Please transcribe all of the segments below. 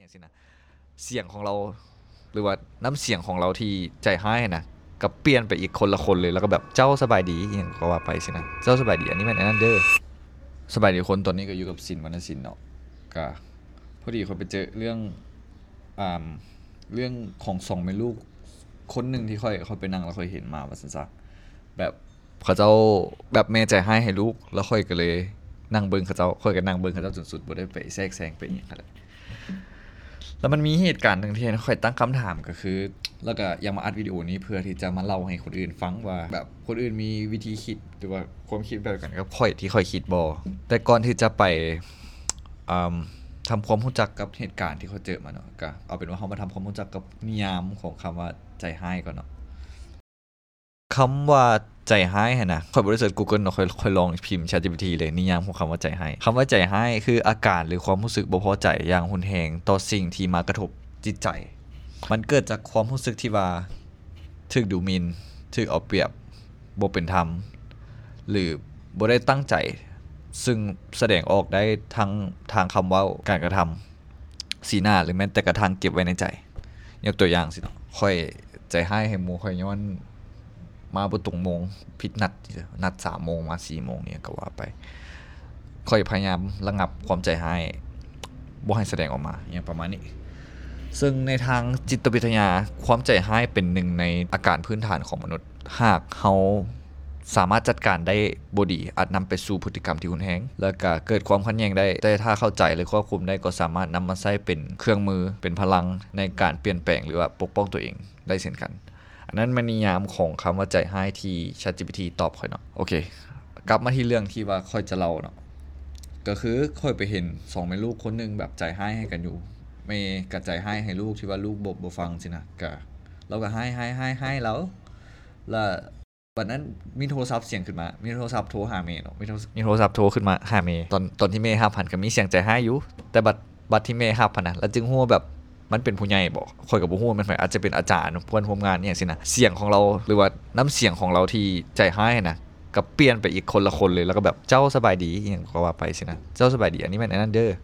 อย่างสินะเสียงของเราหรือว่าน้ำเสียงของเราที่ใจให้นะก็เปลี่ยนไปอีกคนละคนเลยแล้วก็แบบเจ้าสบายดีอย่างก็ว่าไปสินะเจ้าสบายดีอันนี้มันนั่นเด้อสบายดีคนตอนนี้ก็อยู่กับสินวรรณสินเนาะก็พอดีเขาไปเจอเรื่องอ่าเรื่องของสองแม่ลูกคนหนึ่งที่ค่อยไปนั่งแล้วค่อยเห็นมาว่าสันซะแบบเขาเจ้าแบบแม่ใจให้ลูกแล้วค่อยก็เลยนั่งเบิ่งเขาเจ้าค่อยก็นั่งเบิ่งเขาเจ้าจนสุดบ่ได้ไปแทรกแซงไปอย่างนั้นแล้วมันมีเหตุการณ์หนึ่งที่ค่อยตั้งคำถามก็คือแล้วก็ยังมาอัดวิดีโอนี้เพื่อที่จะมาเล่าให้คนอื่นฟังว่าแบบคนอื่นมีวิธีคิดหรือว่าความคิดแบบกันกับค่อยที่ค่อยคิดบ่แต่ก่อนที่จะไปทำความรู้จักกับเหตุการณ์ที่เขาเจอมาเนาะก็เอาเป็นว่าเขามาทำความรู้จักกับนิยามของคำว่าใจให้ก่อนเนาะคำว่าใจให้นะค่อยบริเสิร์ช Google เนาะค่อยลองพิมพ์ ChatGPT เลยนิยามของคำว่าใจให้คำว่าใจให้คืออาการหรือความรู้สึกบ่พอใจอย่างรุนแรงต่อสิ่งที่มากระทบจิตใจมันเกิดจากความรู้สึกที่ว่าถูกดูหมิ่นถูกเอาเปรียบบ่เป็นธรรมหรือบ่ได้ตั้งใจซึ่งแสดงออกได้ทั้งทางคำเว้าการกระทำสีหน้าหรือแม้แต่กระทั่งเก็บไว้ในใจยกตัวอย่างสิเนาะค่อยใจให้หมู่ค่อยย้อนมาบ่ตรงโมงผิดนัด 3 โมงมา 4 โมงเนี่ยก็ว่าไปค่อยพยายามระงับความใจให้บ่ให้แสดงออกมาอย่างประมาณนี้ซึ่งในทางจิตวิทยาความใจให้เป็นหนึ่งในอาการพื้นฐานของมนุษย์หากเฮาสามารถจัดการได้บ่ดีอาจนำไปสู่พฤติกรรมที่รุนแรงแล้วก็เกิดความขัดแย้งได้แต่ถ้าเข้าใจหรือควบคุมได้ก็สามารถนำมาใช้เป็นเครื่องมือเป็นพลังในการเปลี่ยนแปลงหรือว่าปกป้องตัวเองได้เช่นกันอันนั้นมันนิยามของคำว่าใจให้ที่ ChatGPT ตอบค่อยเนาะโอเคกลับมาที่เรื่องที่ว่าค่อยจะเล่าเนาะก็คือค่อยไปเห็น2แม่ลูกคนนึงแบบใจให้กันอยู่แม่ก็ใจให้ลูกที่ว่าลูกบ่ฟังสินะก็เราก็ให้แล้ววันนั้นมีโทรศัพท์เสียงขึ้นมามีโทรศัพท์โทรหาเมย์เนาะมีโทรศัพท์โทรขึ้นมาหาเมย์ตอนที่เมย์5,000ก็มีเสียงใจให้อยู่แต่บัดที่เมย์5,000นะแล้วจึงฮู้ว่าแบบมันเป็นผู้ใหญ่บ่ค่อยก็บ่ฮู้มันอาจจะเป็นอาจารย์เพื่อนร่วมงานอีหยังสินะเสียงของเราหรือว่าน้ำเสียงของเราที่ใจให้นะก็เปลี่ยนไปอีกคนละคนเลยแล้วก็แบบเจ้าสบายดีอีหยังก็ว่าไปสินะเจ้าสบายดีอันนี้มันนั่นเด้อ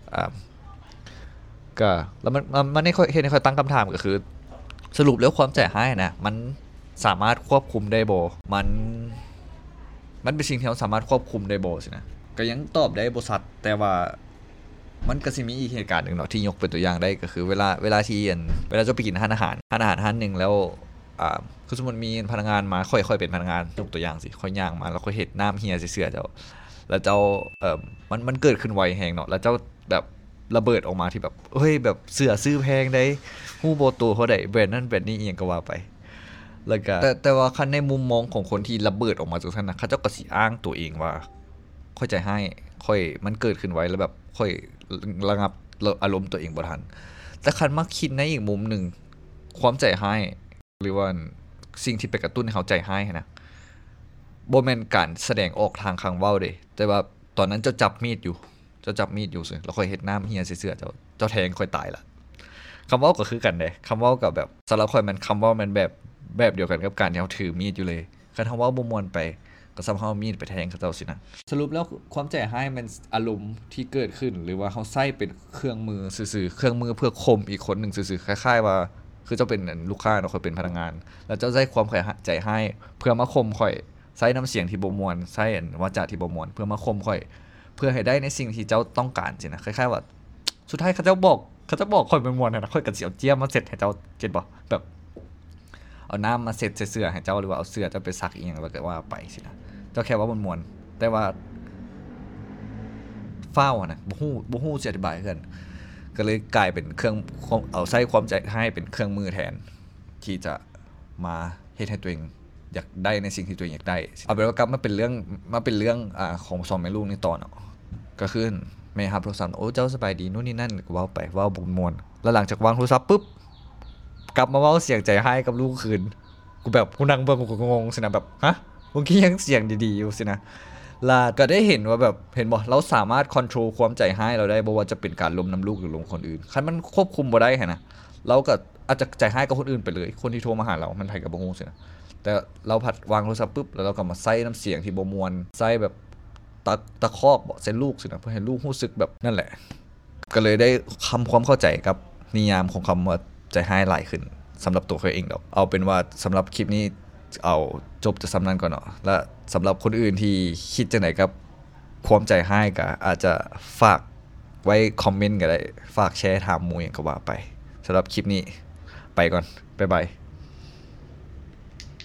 ก็แล้วมันให้ค่อยเฮ็ดให้ค่อยตั้งคำถามก็คือสรุปแล้วความใจให้นะมันสามารถควบคุมได้บ่มันเป็นสิ่งที่เราสามารถควบคุมได้บ่สินะก็ยังตอบได้บ่ชัดแต่ว่ามันก็สิมีอีกเหตุการณ์นึงเนาะที่ยกเป็นตัวอย่างได้ก็คือเวลาที่เวลาจะไปกินร้านอาหารร้านนึงแล้วคือสมมุติมีพนักงานมาค่อยๆเป็นพนักงานยกตัวอย่างสิค่อยย่างมาแล้วค่อยเฮ็ดน้ำเหี่ยใส่เสื้อเจ้าแล้วเจ้ามันเกิดขึ้นไวแฮงเนาะแล้วเจ้าแบบระเบิดออกมาที่แบบเฮ้ยแบบเสื้อซื้อแพงได้ฮู้บ่ตัวเท่าใดแบรนด์นั้นแบรนด์นี้อีหยังก็ว่าไปแล้วก็แต่ว่าคันในมุมมองของคนที่ระเบิดออกมาจังซั่นน่ะเขาเจ้าก็สิอ้างตัวเองว่าค่อยใจให้ค่อยมันเกิดขึ้นไวแล้วแบบค่อยระงับอารมณ์ตัวเองบ่ทันแต่คันมาคิดในอีกมุมนึงความใจให้หรือว่าสิ่งที่ไปกระตุ้นให้เขาใจให้นะบ่แม่นการแสดงออกทางข้างเว้าเด้แต่ว่าตอนนั้นเจ้าจับมีดอยู่ซิแล้วค่อยเฮ็ดน้ำเหี่ยใส่เสื้อเจ้าแทงค่อยตายล่ะคำเว้าก็คือกันเด้คำเว้ากับแบบสำหรับข้อยมันคำเว้ามันแบบเดียวกันกับการที่เฮาถือมีดอยู่เลยคันเฮาเว้าบ่ม่วนไปก็ซ้ำเฮามีดไปแทงเขาเจ้าสินะสรุปแล้วความใจให้มันอารมณ์ที่เกิดขึ้นหรือว่าเฮาใช้เป็นเครื่องมือซื่อๆเครื่องมือเพื่อข่มอีกคนนึงซื่อๆคล้ายๆว่าคือเจ้าเป็นลูกค้าเนาะข้อยเป็นพนักงานแล้วเจ้าใช้ความใจให้เพื่อมาข่มข้อยใช้น้ำเสียงที่บ่ม่วนใช้วาจาที่บ่ม่วนเพื่อมาข่มข้อยเพื่อให้ได้ในสิ่งที่เจ้าต้องการสินะคล้ายๆว่าสุดท้ายเขาจะบอกข้อยม่วนๆนะข้อยก็สิเอาเจียมมาเสร็จให้เจ้าเก็ทบ่แบบเอาน้ำมาเสร็จใส่เสื้อให้เจ้าหรือว่าเอาเสื้อเจ้าไปซักอีหยังแล้วก็ว่าไปสินะเจ้าแค่ว่าม่วนๆแต่ว่าฟ้าวนะบ่ฮู้สิอธิบายคือกันก็เลยกลายเป็นเครื่องเอาใช้ความใจให้เป็นเครื่องมือแทนที่จะมาเฮ็ดให้ตัวเองอยากได้ในสิ่งที่ตัวเองอยากได้เอาเป็นว่ากลับมาเป็นเรื่องของ2แม่ลูกนี่ต่อเนาะก็คือแม่รับโทรศัพท์โอ้เจ้าสบายดีนู่นนี่นั่นก็เว้าไปเว้าบ่ม่วนแล้วหลังจากวางโทรศัพท์ปุ๊บกลับมาเว้าเสียงใจให้กับลูกคืนกูแบบกูนั่งเบิ่งกูก็งงสินะแบบฮะเมื่อกี้ยังเสียงดีๆอยู่สินะลาก็ได้เห็นว่าแบบเห็นบ่เราสามารถคอนโทรลความใจให้เราได้บ่ว่าจะเป็นการล้มน้ำลูกหรือล้มคนอื่นคันมันควบคุมบ่ได้หั่นนะเราก็อาจจะใจให้กับคนอื่นไปเลยคนที่โทรมาหาเรามันไผก็บ่ฮู้สินะแต่เราผัดวางโทรศัพท์ปุ๊บแล้วเราก็มาใส่น้ำเสียงที่บ่ม่วนใส่แบบตะคอกบ่ใส่ลูกสินะเพื่อให้ลูกรู้สึกแบบนั่นแหละก็เลยได้ความเข้าใจกับนิยามของคำว่าใจหายหลายขึ้นสำหรับตัวเขาเองดอกเอาเป็นว่าสำหรับคลิปนี้เอาจบจะสำนั้นก่อนเนาะและสำหรับคนอื่นที่คิดจังไหนกับความใจหายก็อาจจะฝากไว้คอมเมนต์ก็ได้ฝากแชร์ถามหมู่อย่างก็ว่าไปสำหรับคลิปนี้ไปก่อนบ๊ายบาย